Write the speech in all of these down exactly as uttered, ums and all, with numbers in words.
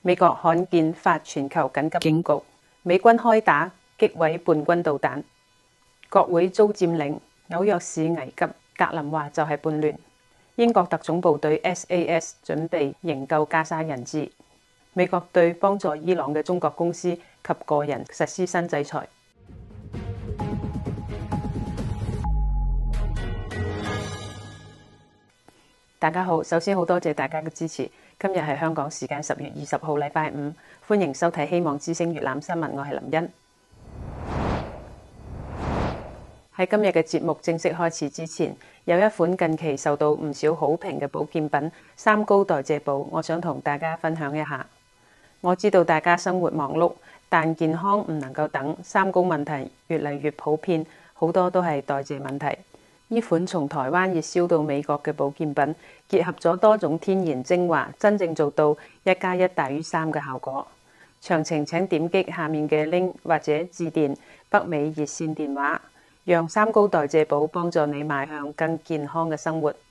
美國罕見發全球緊急警告，美軍開打擊毀叛軍導彈，國會遭佔領，紐約市危急，格林話就係叛亂。英國特種部隊 S A S 準備營救加沙人質，美國對幫助伊朗嘅中國公司及個人實施新制裁。大家好，首先好多謝大家嘅支持。今日係香港時間十月二十號禮拜五，歡迎收睇希望之聲粵覽新聞，我係林茵。喺今日嘅節目正式開始之前，有一款近期受到唔少好評嘅保健品三高代謝寶，我想同大家分享一下。我知道大家生活忙碌，但健康唔能夠等，三高問題越嚟越普遍，好多都係代謝問題。呢款從台灣熱銷到美國嘅保健品，結合咗多種天然精華，真正做到一加一大於三嘅效果。詳情請點擊下面嘅 link 或者致電北美熱線電話，讓三高代謝寶幫助你邁向更健康嘅生活。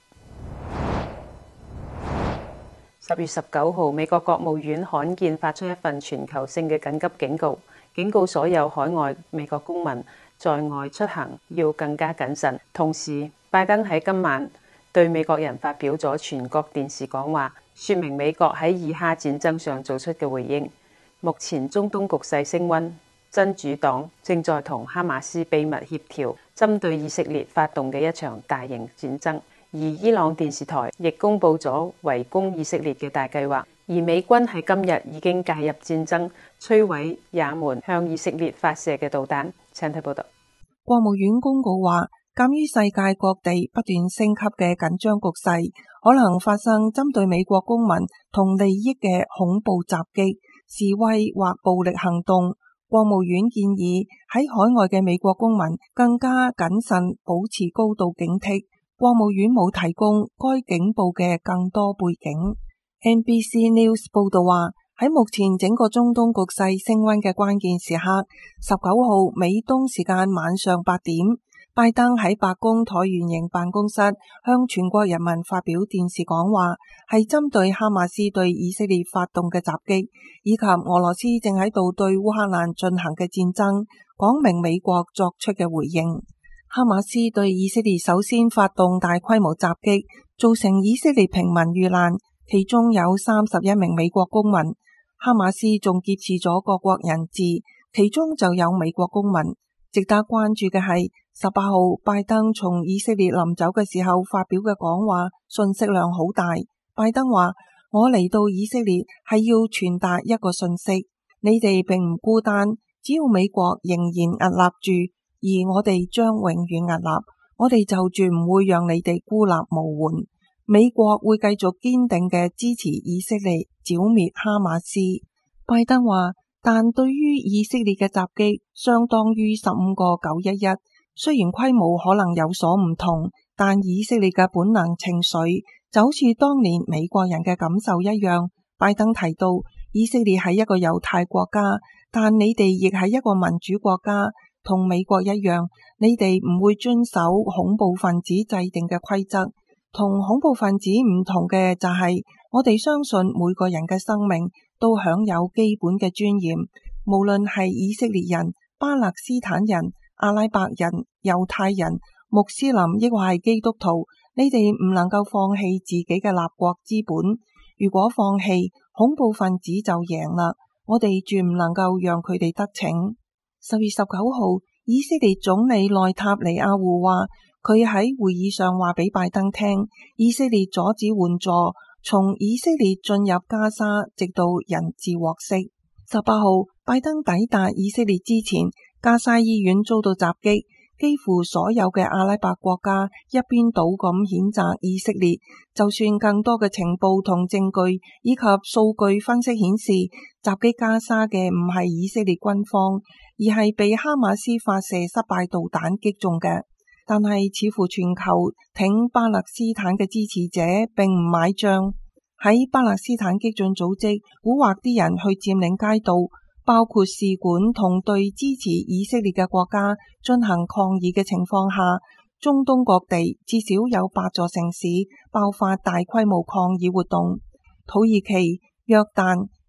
十月十九號，美國國務院罕見發出一份全球性嘅緊急警告，警告所有海外美國公民在外出行要更加謹慎。同時，拜登喺今晚對美國人發表咗全國電視講話，說明美國喺以哈戰爭上做出嘅回應。目前中東局勢升溫，真主黨正在同哈馬斯秘密協調，針對以色列發動嘅一場大型戰爭。而伊朗電視台亦公布咗圍攻以色列嘅大計劃。而美軍喺今日已經介入戰爭，摧毀也門向以色列發射嘅導彈。請睇報道。 國務院公告話，鑒於世界各地不斷升級嘅緊張局勢，可能發生針對美國公民同利益嘅恐怖襲擊、示威或暴力行動。國務院建議喺海外嘅美國公民更加謹慎，保持高度警惕。國務院冇提供該警報嘅更多背景。N B C News 報道話，喺目前整個中東局勢升溫嘅關鍵時刻，十九號美東時間晚上八點，拜登喺白宮橢圓形辦公室向全國人民發表電視講話，係針對哈馬斯對以色列發動嘅襲擊，以及俄羅斯正喺度對烏克蘭進行嘅戰爭，講明美國作出嘅回應。哈馬斯對以色列首先發動大規模襲擊，造成以色列平民遇難，其中有三十一名美國公民。哈馬斯仲劫持咗各國人質，其中就有美國公民。值得關注嘅係，十八號拜登從以色列臨走嘅時候發表嘅講話，信息量好大。拜登話：我嚟到以色列係要傳達一個信息，你哋並唔孤單，只要美國仍然屹立住，而我哋將永遠屹立，我哋就絕唔會讓你哋孤立無援。美國會繼續堅定嘅支持以色列剿滅哈馬斯。拜登話，但對於以色列嘅襲擊相當於十五個九一一，雖然規模可能有所唔同，但以色列嘅本能情緒就好似當年美國人嘅感受一樣。拜登提到，以色列係一個猶太國家，但你哋亦係一個民主國家，同美國一樣，你哋唔會遵守恐怖分子制定嘅規則。同恐怖分子唔同嘅就係，我哋相信每個人嘅生命都享有基本嘅尊嚴，無論係以色列人、巴勒斯坦人、阿拉伯人、猶太人、穆斯林，抑或係基督徒，你哋唔能夠放棄自己嘅立國之本。如果放棄，恐怖分子就贏啦，我哋絕唔能夠讓佢哋得逞。十月十九號，以色列總理內塔尼亞胡話，佢喺會議上話俾拜登聽，以色列阻止援助從以色列進入加沙，直到人質獲釋。十八號，拜登抵達以色列之前，加沙醫院遭到襲擊，幾乎所有嘅阿拉伯國家一邊倒咁譴責以色列，就算更多嘅情報同證據以及數據分析顯示，襲擊加沙嘅唔係以色列軍方，而係被哈馬斯發射失敗導彈擊中嘅。但係似乎全球挺巴勒斯坦嘅支持者並唔買賬，喺巴勒斯坦激進組織蠱惑啲人去佔領街道，包括使館同對支持以色列嘅國家進行抗議嘅情況下，中東各地至少有八座城市爆發大規模抗議活動。土耳其、約旦、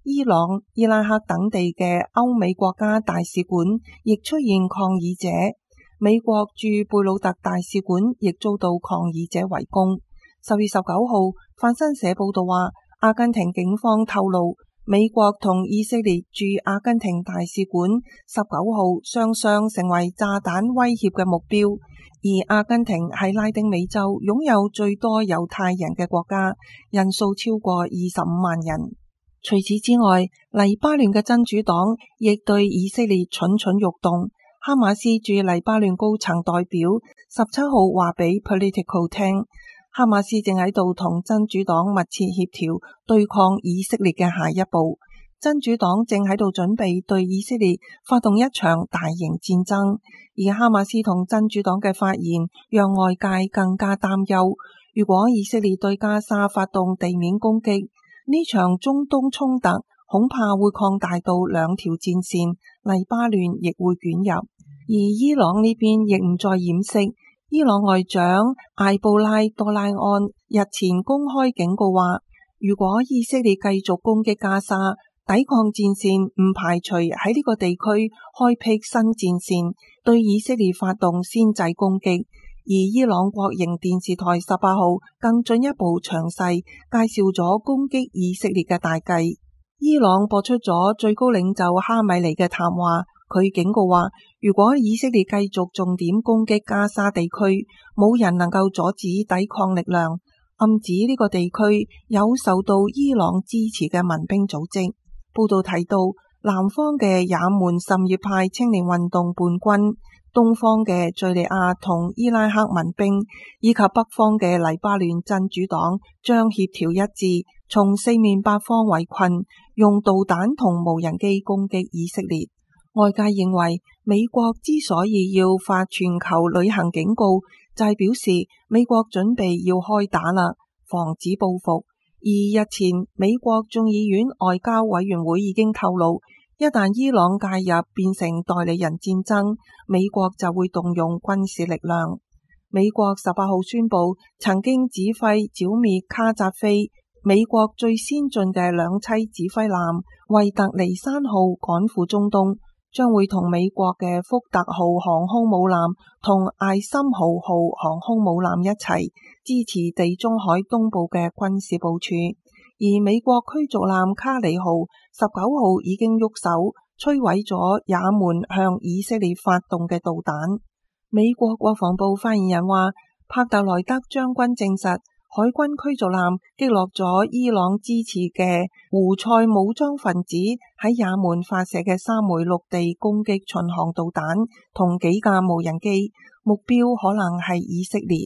伊朗、伊拉克等地嘅歐美國家大使館亦出現抗議者。美國駐貝魯特大使館亦遭到抗議者圍攻。十月十九號，法新社報道話，阿根廷警方透露，美國同以色列駐阿根廷大使館十九號雙雙成為炸彈威脅嘅目標。而阿根廷係拉丁美洲擁有最多猶太人嘅國家，人數超過二十五萬人。除此之外，黎巴嫩嘅真主黨亦對以色列蠢蠢欲動。哈馬斯駐黎巴嫩高層代表十七號話俾 Politico 聽，哈馬斯正喺度同真主黨密切協調對抗以色列嘅下一步。真主黨正喺度準備對以色列發動一場大型戰爭，而哈馬斯同真主黨嘅發言讓外界更加擔憂。如果以色列對加沙發動地面攻擊，呢場中東衝突恐怕會擴大到兩條戰線，黎巴嫩亦會捲入。而伊朗呢邊亦唔再掩飾，伊朗外長艾布拉多拉安日前公開警告話，如果以色列繼續攻擊加沙，抵抗戰線唔排除喺呢個地區開闢新戰線，對以色列發動先制攻擊。而伊朗國營電視台十八號更進一步詳細介紹咗攻擊以色列嘅大計。伊朗播出咗最高領袖哈米尼嘅談話，佢警告話，如果以色列繼續重點攻擊加沙地區，冇人能夠阻止抵抗力量，暗指呢個地區有受到伊朗支持嘅民兵組織。報道提到，南方嘅也門什葉派青年運動叛軍，東方嘅敘利亞同伊拉克民兵，以及北方嘅黎巴嫩真主黨將協調一致，從四面八方圍困，用導彈同無人機攻擊以色列。外界認為，美國之所以要發全球旅行警告，就係表示美國準備要開打啦，防止報復。而日前，美國眾議院外交委員會已經透露，一旦伊朗介入變成代理人戰爭，美國就會動用軍事力量。美國十八號宣布，曾經指揮剿滅卡扎菲美國最先進嘅兩棲指揮艦惠特尼山號趕赴中東，將會同美國嘅福特號航空母艦同艾森豪號航空母艦一齊支持地中海東部嘅軍事部署。而美國驅逐艦卡里號十九號已經喐手摧毀咗也門向以色列發動嘅導彈。美國國防部發言人話，帕特萊德將軍證實海軍驅逐艦擊落咗伊朗支持嘅胡塞武裝分子喺也門發射嘅三枚陸地攻擊巡航導彈同幾架無人機，目標可能係以色列。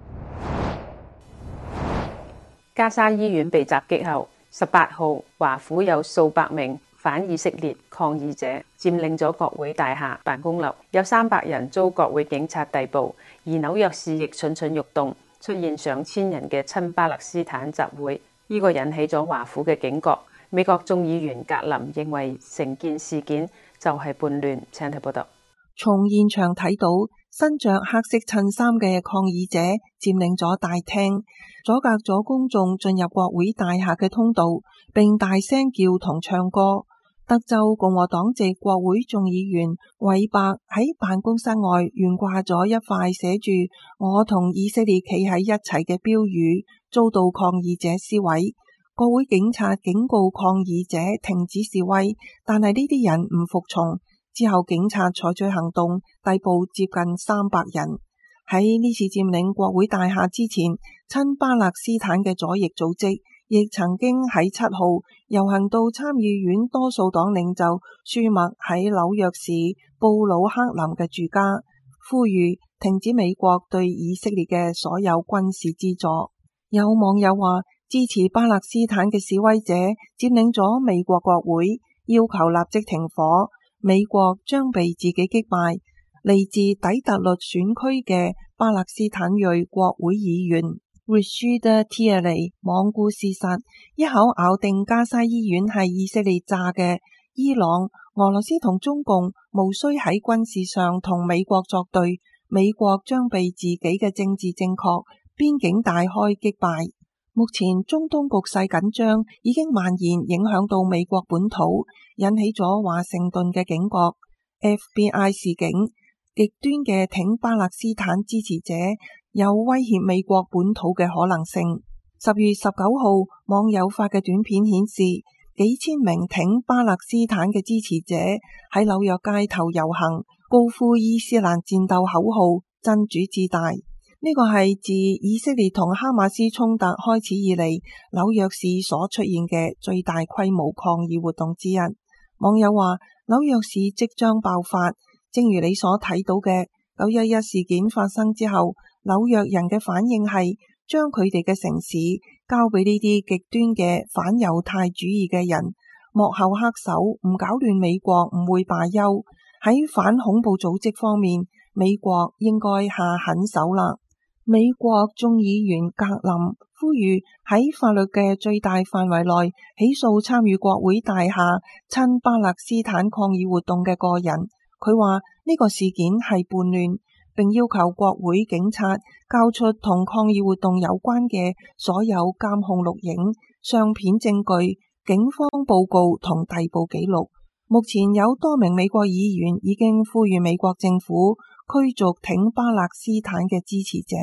加沙醫院被襲擊後，十八號華府有數百名反以色列抗議者佔領咗國會大廈辦公樓，有三百人遭國會警察逮捕。而紐約市亦蠢蠢欲動，出現上千人嘅親巴勒斯坦集會，呢、這個引起咗華府嘅警覺。美國眾議員格林認為成件事件就係叛亂。請睇報道。 從現場睇到，身着黑色襯衫嘅抗議者佔領咗大廳，阻隔咗公眾進入國會大廈嘅通道，並大聲叫同唱歌。德州共和黨籍國會眾議員韋伯喺辦公室外懸掛咗一塊寫住我同以色列企喺一齊嘅標語，遭到抗議者撕毀。國會警察警告抗議者停止示威，但係呢啲人唔服從。之後警察採取行動，逮捕接近三百人。喺呢次佔領國會大廈之前，親巴勒斯坦嘅左翼組織亦曾經喺七號遊行到參議院多數黨領袖舒默喺紐約市布魯克林嘅住家，呼籲停止美國對以色列嘅所有軍事資助。有網友話，支持巴勒斯坦嘅示威者佔領咗美國國會，要求立即停火。美國將被自己擊敗。嚟自底特律選區嘅巴勒斯坦裔國會議員 Rashida Tlaib 罔顧事實，一口咬定加沙醫院係以色列炸嘅。伊朗、俄羅斯同中共無需喺軍事上同美國作對，美國將被自己嘅政治正確、邊境大開擊敗。 目前中東局勢緊張，已經蔓延影響到美國本土，引起咗華盛頓嘅警覺。F B I 示警，極端嘅挺巴勒斯坦支持者有威脅美國本土嘅可能性。十月十九號，網友發嘅短片顯示，幾千名挺巴勒斯坦嘅支持者喺紐約街頭遊行，高呼伊斯蘭戰鬥口號，真主至大。呢個係自以色列同哈馬斯衝突開始以嚟，紐約市所出現嘅最大規模抗議活動之一。網友話，紐約市即將爆發，正如你所睇到嘅九一一事件發生之後，紐約人嘅反應係將佢哋嘅城市交俾呢啲極端嘅反猶太主義嘅人，幕後黑手唔搞亂美國唔會罷休。喺反恐怖組織方面，美國應該下狠手啦。美國眾議員格林呼籲喺法律嘅最大範圍內起訴參與國會大廈親巴勒斯坦抗議活動嘅個人。佢話呢個事件係叛亂，並要求國會警察交出同抗議活動有關嘅所有監控錄影、相片證據、警方報告同逮捕記錄。目前有多名美國議員已經呼籲美國政府驅逐挺巴勒斯坦嘅支持者。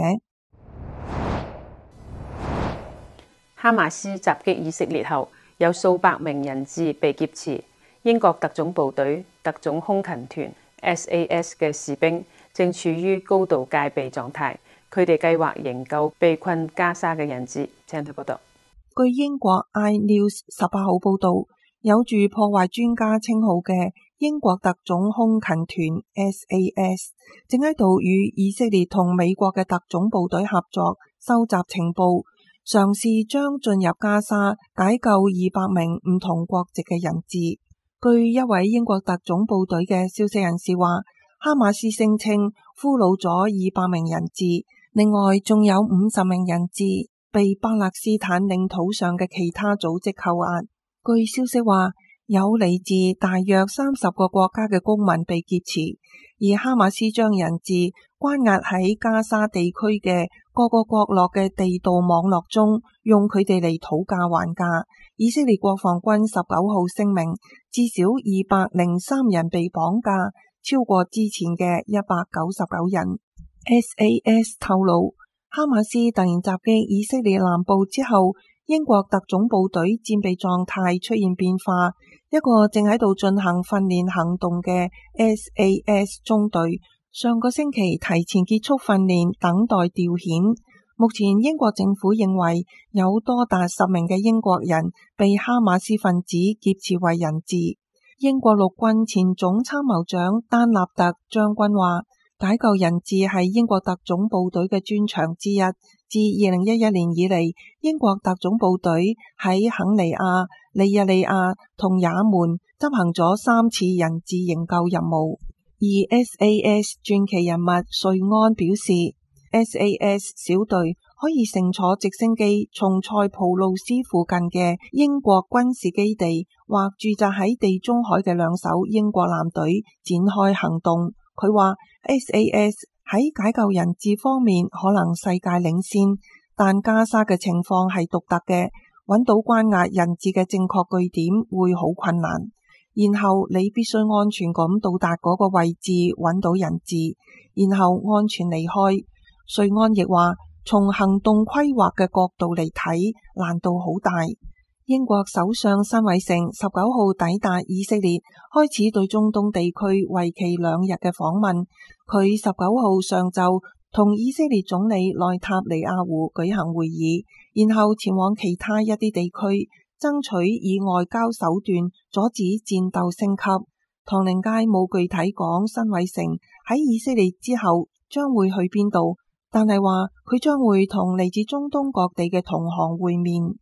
哈馬斯襲擊以色列後，有數百名人質被劫持。英國特種部隊特種空勤團 S A S 嘅士兵正處於高度戒備狀態，佢哋計劃營救被困加沙嘅人質。請睇報道。 據英國 iNews 十八號報道，有住破壞專家稱號嘅英國特種空勤團 S A S 正喺度與以色列同美國嘅特種部隊合作，收集情報，嘗試將進入加沙解救二百名唔同國籍嘅人質。據一位英國特種部隊嘅消息人士話，哈馬斯聲稱俘虜咗二百名人質，另外仲有五十名人質被巴勒斯坦領土上嘅其他組織扣押。據消息話，有嚟自大約三十個國家嘅公民被劫持，而哈馬斯將人質關押喺加沙地區嘅各個角落嘅地道網絡中，用佢哋嚟討價還價。以色列國防軍十九號聲明，至少二百零三人被綁架，超過之前嘅一百九十九人。S A S 透露，哈馬斯突然襲擊以色列南部之後，英國特種部隊戰備狀態出現變化，一個正喺度進行訓練行動嘅 S A S 中隊上個星期提前結束訓練，等待調遣。目前英國政府認為有多達十名嘅英國人被哈馬斯分子劫持為人質。英國陸軍前總參謀長丹納特將軍話，解救人質係英國特種部隊嘅專長之一。自二零一一年以嚟，英國特種部隊喺肯尼亞、尼日利亞同也門執行咗三次人質營救任務。而 S A S 傳奇人物瑞安表示， S A S 小隊可以乘坐直升機從塞浦路斯附近嘅英國軍事基地或駐紮喺地中海嘅兩艘英國艦隊展開行動。佢話 S A S 喺解救人質方面可能世界領先，但加沙嘅情況係獨特嘅，揾到關押人質嘅正確據點會好困難。然後你必須安全咁到達嗰個位置，揾到人質，然後安全離開。瑞安亦話，從行動規劃嘅角度嚟睇，難度好大。英國首相辛偉誠十九號抵達以色列，開始對中東地區為期兩日嘅訪問。佢十九號上晝同以色列總理內塔尼亞胡舉行會議，然後前往其他一啲地區，爭取以外交手段阻止戰鬥升級。唐寧街冇具體講辛偉誠喺以色列之後將會去邊度，但係話佢將會同嚟自中東各地嘅同行會面。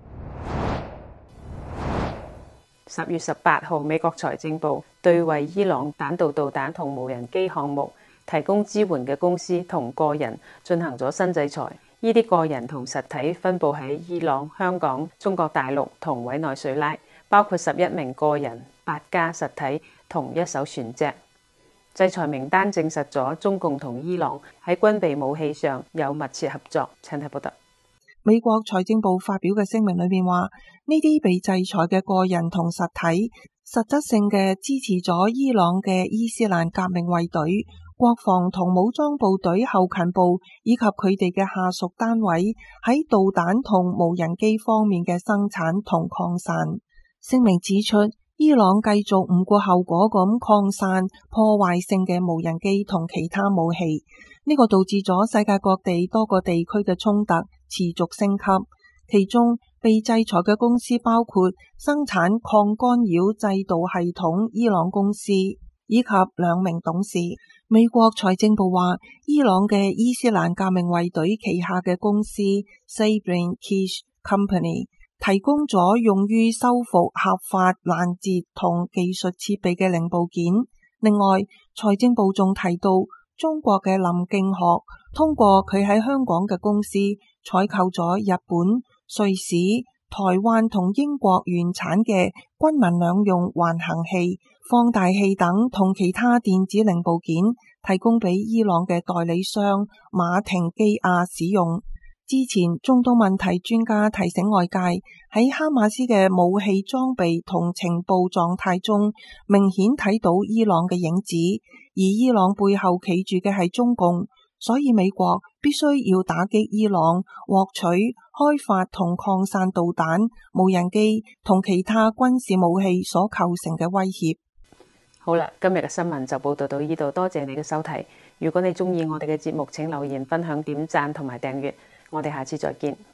十月十八號，美國財政部對為伊朗彈道導彈同無人機項目提供支援嘅公司同個人進行咗新制裁。呢啲個人同實體分佈喺伊朗、香港、中國大陸同委內瑞拉，包括十一名個人、八家實體同一艘船隻。制裁名單證實咗中共同伊朗喺軍備武器上有密切合作。請睇報道。 美國財政部發表嘅聲明裏面話，呢啲被制裁嘅個人同實體實質性嘅支持咗伊朗嘅伊斯蘭革命衛隊、國防同武裝部隊後勤部以及佢哋嘅下屬單位喺導彈同無人機方面嘅生產同擴散。聲明指出，伊朗繼續唔顧後果咁擴散破壞性嘅無人機同其他武器，呢個導致咗世界各地多個地區嘅衝突持續升級。其中被制裁嘅公司包括生產抗干擾制導系統伊朗公司以及兩名董事。美國財政部話，伊朗嘅伊斯蘭革命衛隊旗下嘅公司 Sabrine Kish Company 提供咗用於修復合法攔截同技術設備嘅零部件。另外，財政部仲提到，中國嘅林敬學通過佢喺香港嘅公司採購咗日本、瑞士、台灣同英國原產嘅軍民兩用環行器、放大器等同其他電子零部件，提供俾伊朗嘅代理商馬廷基亞使用。之前中東問題專家提醒外界，喺哈馬斯嘅武器裝備同情報狀態中，明顯睇到伊朗嘅影子，而伊朗背後企住嘅係中共，所以美國必須要打擊伊朗獲取、開發同擴散導彈、無人機同其他軍事武器所構成嘅威脅。 好啦，今日嘅新聞就報道到呢度，多謝你嘅收睇。如果你中意我哋嘅節目，請留言、分享、點讚同埋訂閱。我哋下次再見。